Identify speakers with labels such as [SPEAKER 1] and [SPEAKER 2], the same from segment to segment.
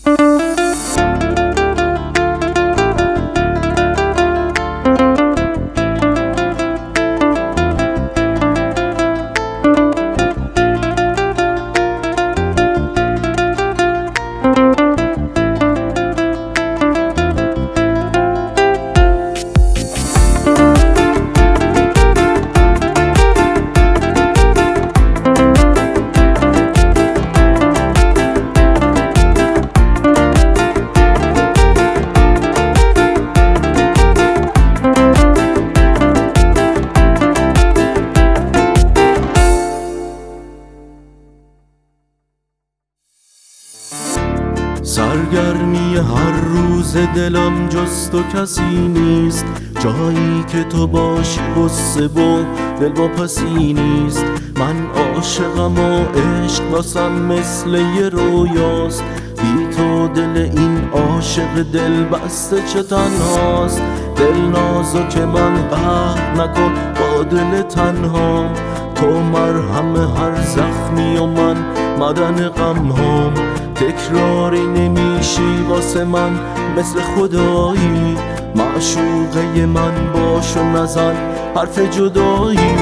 [SPEAKER 1] سرگرمی هر روز دلم جز تو کسی نیست، جایی که تو باشی غصه و دلواپسی نیست. من عاشقم و عشق واسم مثل یه رویاست، بی تو دل این عاشق دل بسته چه تنهاست. دل نازو که من قهر نکن با دل تنهام، تو مرهم هر زخمی و من معدن غمهام. تکراری نمیشی واسه من مثل خدایی، معشوقه من باش و نزن حرف جدایی.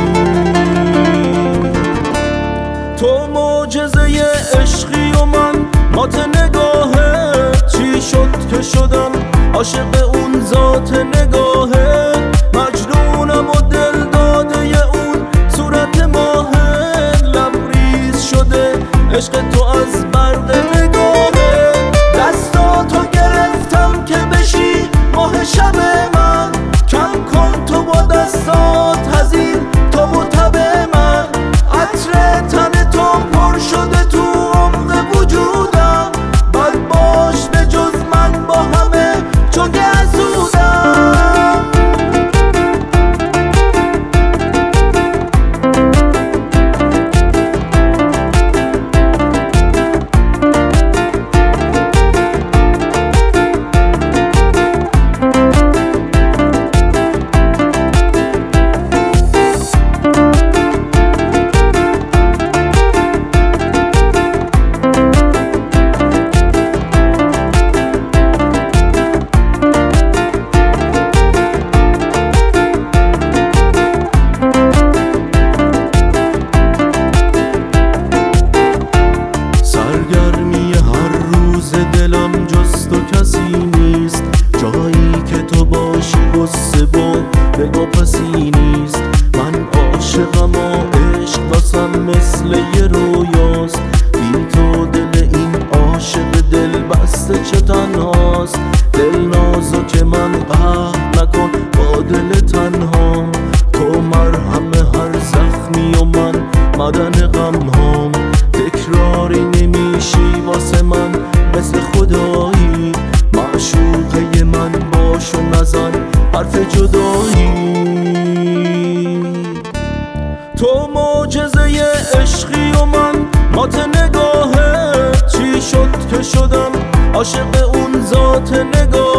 [SPEAKER 1] تو معجزه عشقی و من مات نگاهت، چی شد که شدم عاشق اون ذات نگاهت. مجنونم و دل داده اون صورت ماهت، لبریز شده عشق تو از برق نگاهت. دستاتو گرفتم که بشی ماه شب من، کم کن تو با دستات هزین تو و تب من. عطر تن تو پر شده تو عمق وجودم، بد باش به جز من با همه چون گزودم. سرگرمی هر روز دلم جز تو کسی نیست، جایی که تو باشی غصه و دلواپسی نیست. من عاشقم و عشق واسم مثل یه رویاست، بی تو دل این عاشق دل بسته چه تنهاست. دل نازو که من قهر نکن با دل تنهام، تو مرهم هر زخمی و من معدن غمهام. تکراری نمیشی واسه من مثل خدایی، معشوقه من باش و نزن حرف جدایی. تو معجزه عشقی و من مات نگاهت، چی شد که شدم عاشق اون ذات نگاه.